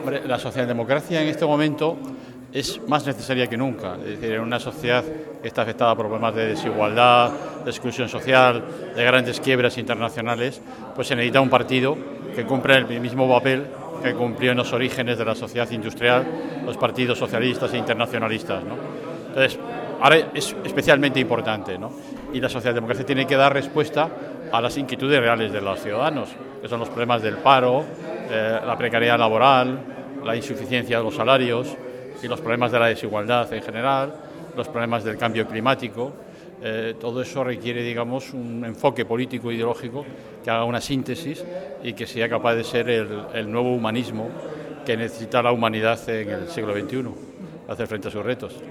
Hombre, la socialdemocracia en este momento es más necesaria que nunca. Es decir, en una sociedad que está afectada por problemas de desigualdad, de exclusión social, de grandes quiebras internacionales, pues se necesita un partido que cumpla el mismo papel que cumplió en los orígenes de la sociedad industrial los partidos socialistas e internacionalistas, ¿no? Entonces, ahora es especialmente importante, ¿no? Y la socialdemocracia tiene que dar respuesta a las inquietudes reales de los ciudadanos, que son los problemas del paro, la precariedad laboral, la insuficiencia de los salarios y los problemas de la desigualdad en general, los problemas del cambio climático. Todo eso requiere, digamos, un enfoque político e ideológico que haga una síntesis y que sea capaz de ser el nuevo humanismo que necesita la humanidad en el siglo XXI, hacer frente a sus retos.